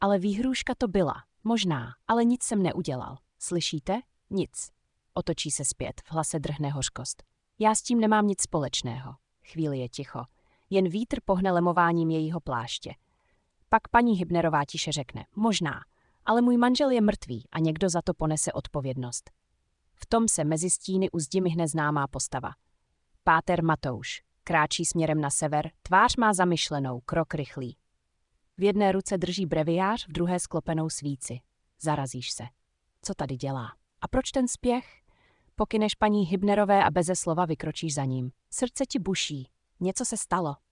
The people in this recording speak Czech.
Ale výhrůžka to byla. Možná, ale nic jsem neudělal. Slyšíte? Nic. Otočí se zpět, v hlase drhne hořkost. Já s tím nemám nic společného. Chvíli je ticho. Jen vítr pohne lemováním jejího pláště. Pak paní Hübnerová tiše řekne. Možná, ale můj manžel je mrtvý a někdo za to ponese odpovědnost. V tom se mezi stíny u zdi myhne známá postava. Páter Matouš. Kráčí směrem na sever, tvář má zamyšlenou, krok rychlý. V jedné ruce drží breviář, v druhé sklopenou svíci. Zarazíš se. Co tady dělá? A proč ten spěch? Pokyneš paní Hübnerové a beze slova vykročíš za ním. Srdce ti buší. Něco se stalo.